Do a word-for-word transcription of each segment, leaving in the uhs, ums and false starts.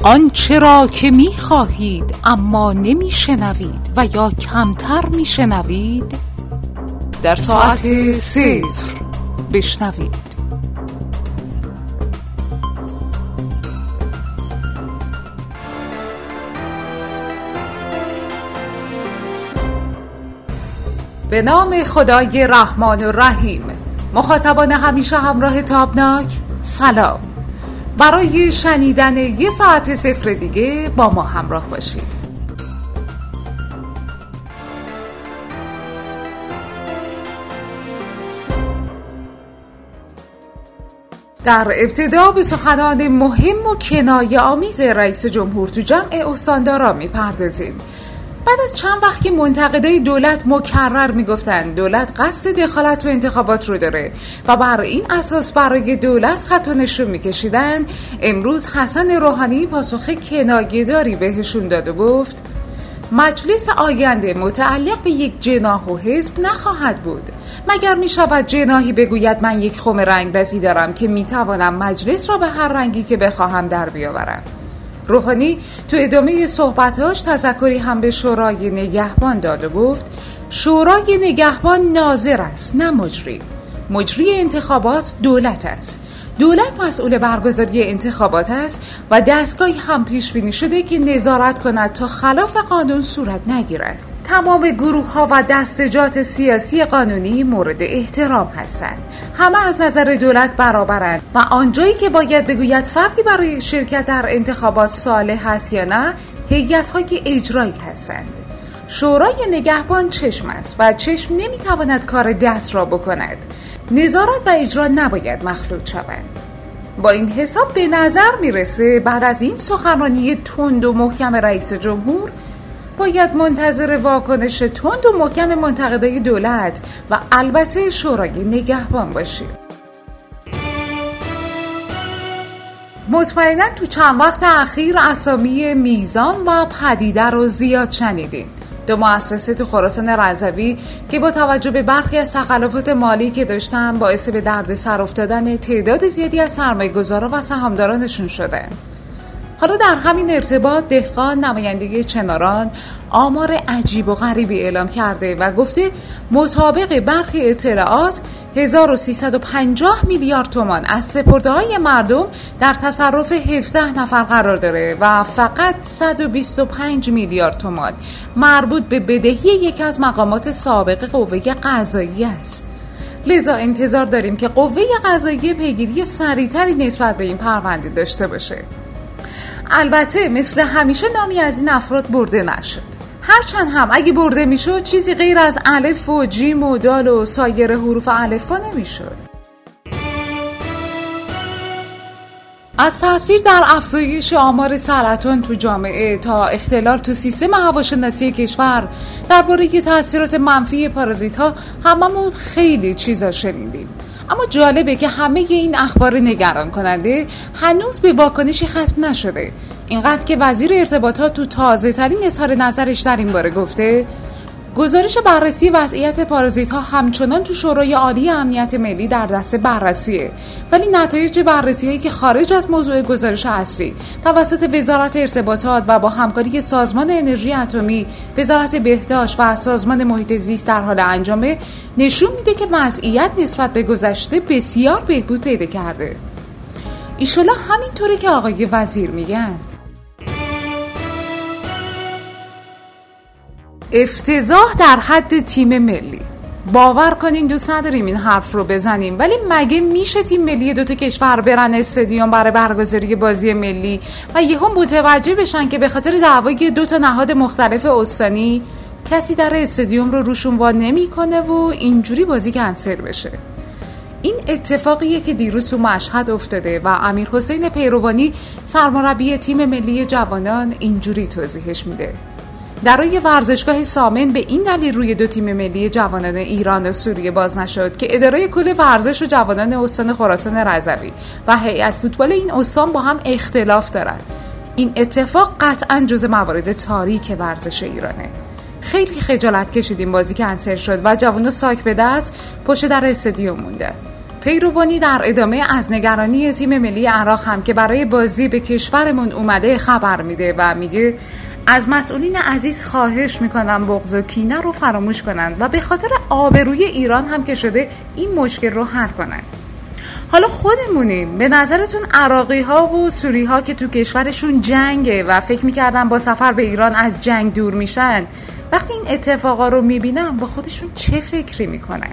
آنچه را که می خواهید اما نمی شنوید و یا کمتر می شنوید در ساعت صفر بشنوید. به نام خدای رحمان و رحیم. مخاطبان همیشه همراه تابناک، سلام. برای شنیدن یه ساعت صفر دیگه با ما همراه باشید. در ابتدا به سخنان مهم و کنایه آمیز رئیس جمهور تو جمع استانداران میپردازیم. بعد از چند وقت که منتقدای دولت مکرر میگفتن دولت قصد دخالت تو انتخابات رو داره و بر این اساس برای دولت خط و نشون میکشیدن، امروز حسن روحانی پاسخ کنایه‌داری بهشون داد و گفت مجلس آینده متعلق به یک جناح و حزب نخواهد بود، مگر میشود جناحی بگوید من یک خم رنگرزی دارم که میتوانم مجلس را به هر رنگی که بخواهم در بیاورم. روحانی تو ادامه صحبتاش تذکری هم به شورای نگهبان داد و گفت شورای نگهبان ناظر است نه مجری. مجری انتخابات دولت است. دولت مسئول برگزاری انتخابات است و دستگاهی هم پیش بینی شده که نظارت کند تا خلاف قانون صورت نگیرد. تمام گروه ها و دستجات سیاسی قانونی مورد احترام هستند. همه از نظر دولت برابرند و آنجایی که باید بگوید فردی برای شرکت در انتخابات صالح است یا نه، هیئت‌های اجرایی هستند. شورای نگهبان چشم است و چشم نمیتواند کار دست را بکند. نظارت و اجرا نباید مخلوط شوند. با این حساب به نظر میرسه بعد از این سخنرانی تند و محکم رئیس جمهور باید منتظر واکنش تند و محکم منتقدای دولت و البته شورای نگهبان باشیم. مطمئنا تو چند وقت اخیر اسامی میزان و پدیده رو زیاد شنیدین. دو مؤسسه تو خراسان رضوی که با توجه به برخی از تخلفات مالی که داشتن باعث به دردسر افتادن تعداد زیادی از سرمایه‌گذارا و سهامدارانشون شدن. حالا در همین ارتباط دهقان نماینده چناران آمار عجیب و غریبی اعلام کرده و گفته مطابق برخی اطلاعات هزار و سیصد و پنجاه میلیارد تومان از سپرده‌های مردم در تصرف هفده نفر قرار داره و فقط صد و بیست و پنج میلیارد تومان مربوط به بدهی یکی از مقامات سابق قوه قضاییه است. لذا انتظار داریم که قوه قضاییه پیگیری سریعتری نسبت به این پرونده داشته باشه. البته مثل همیشه نامی از این افراد برده نشد. هرچند هم اگه برده میشد چیزی غیر از الف و جیم و دال و سایر حروف الفا نمیشد. از تاثیر در افزایش آمار سرطان تو جامعه تا اختلال تو سیستم هواشناسی کشور، درباره تاثیرات منفی پارازیت‌ها هممون خیلی چیزا شنیدیم. اما جالبه که همه این اخبار نگران کننده هنوز به واکنشی ختم نشده. اینقدر که وزیر ارتباطات تو تازه ترین اظهار نظرش در این باره گفته گزارش بررسی وضعیت پارازیت‌ها همچنان تو شورای عالی امنیت ملی در دست بررسیه، ولی نتایج بررسی‌هایی که خارج از موضوع گزارش اصلی توسط وزارت ارتباطات و با همکاری سازمان انرژی اتمی، وزارت بهداشت و سازمان محیط زیست در حال انجامه نشون میده که وضعیت نسبت به گذشته بسیار بهبود پیدا کرده. ایشالا همینطوره که آقای وزیر میگن. افتضاح در حد تیم ملی. باور کنین دوست نداریم این حرف رو بزنیم، ولی مگه میشه تیم ملی دوتا کشور برن استادیوم برای برگزاری بازی ملی و یهو متوجه بشن که به خاطر دعوای دوتا نهاد مختلف استانی کسی در استادیوم رو روشون وا نمیکنه و اینجوری بازی کنسل بشه؟ این اتفاقیه که دیروز تو مشهد افتاده و امیر حسین پیروانی سرمربی تیم ملی جوانان اینجوری توضیحش میده. در روی ورزشگاه سامن به این دلیل روی دو تیم ملی جوانان ایران و سوریه باز نشد که اداره کل ورزش و جوانان استان خراسان رضوی و هیئت فوتبال این استان با هم اختلاف دارند. این اتفاق قطعاً جزء موارد تاریک ورزش ایرانه. خیلی خجالت کشیدیم بازی کنسل شد و جوانان ساک به دست پشت در استادیوم موندن. پیروانی در ادامه از نگرانی تیم ملی عراق هم که برای بازی به کشورمون اومده خبر میده و میگه از مسئولین عزیز خواهش میکنم بغض و کینه رو فراموش کنن و به خاطر آبروی ایران هم که شده این مشکل رو حل کنن. حالا خودمونیم، به نظرتون عراقی ها و سوری ها که تو کشورشون جنگه و فکر میکردن با سفر به ایران از جنگ دور میشن، وقتی این اتفاقا رو میبینن با خودشون چه فکری میکنن؟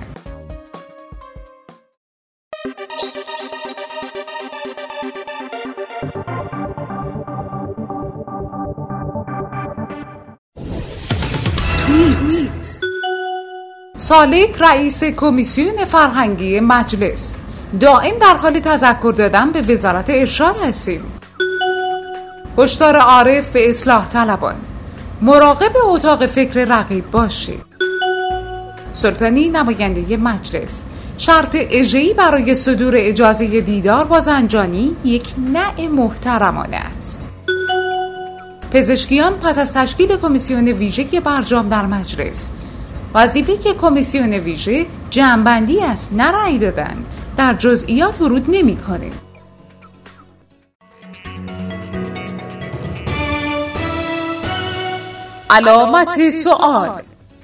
توییت: سالک رئیس کمیسیون فرهنگی مجلس: دائم در حال تذکر دادن به وزارت ارشاد هستیم. هشدار عارف به اصلاح طلبان: مراقب اتاق فکر رقیب باشید. سلطانی نماینده مجلس: شرط اجرایی برای صدور اجازه دیدار با زنجانی یک نه محترمانه است. پزشکیان پس از تشکیل کمیسیون ویژه برجام در مجلس: وظیفه که کمیسیون ویژه جمع‌بندی است نه رأی دادن، در جزئیات ورود نمی کنیم. علامت سوال: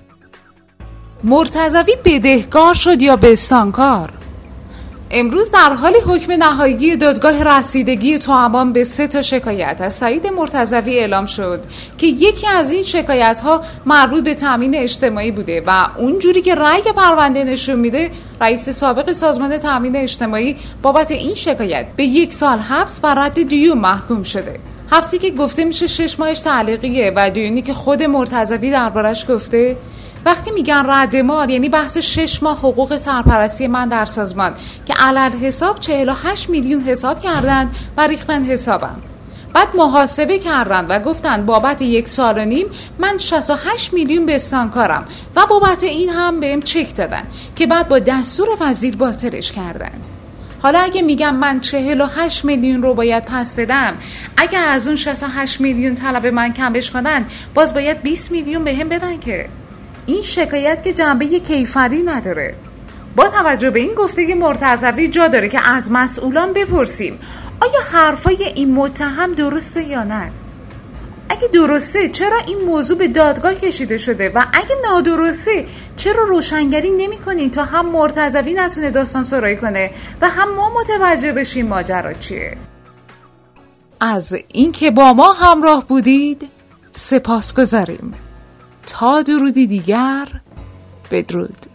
مرتضوی بدهکار شد یا بستانکار؟ امروز در حال حکم نهایی دادگاه رسیدگی تهمان به سه تا شکایت از سعید مرتضوی اعلام شد که یکی از این شکایت‌ها مربوط به تامین اجتماعی بوده و اونجوری که رأی پرونده نشون میده رئیس سابق سازمان تامین اجتماعی بابت این شکایت به یک سال حبس و رد دیون محکوم شده. حبسی که گفته میشه شش ماهش تعلیقیه و دیونی که خود مرتضوی دربارش گفته وقتی میگن رد مال یعنی بحث شش ماه حقوق سرپرستی من در سازمان که علل حساب چهل و هشت میلیون حساب کردن و ریختن حسابم. بعد محاسبه کردن و گفتن بابت یک سال و نیم من شصت و هشت میلیون بستانکارم و بابت این هم بهم چک دادن که بعد با دستور وزیر باطلش کردن. حالا اگه میگم من چهل و هشت میلیون رو باید پس بدم، اگه از اون شصت و هشت میلیون طلب من کمش کنن باز باید بیست میلیون بهم بدن که این شکایت که جنبه کیفری نداره. با توجه به این گفته مرتضوی جا داره که از مسئولان بپرسیم آیا حرفای این متهم درسته یا نه؟ اگه درسته چرا این موضوع به دادگاه کشیده شده و اگه نادرسته چرا روشنگری نمی کنین تا هم مرتضوی نتونه داستان سرایی کنه و هم ما متوجه بشیم ماجرا چیه؟ از اینکه با ما همراه بودید سپاسگزاریم. تا درودی دیگر، بدرود.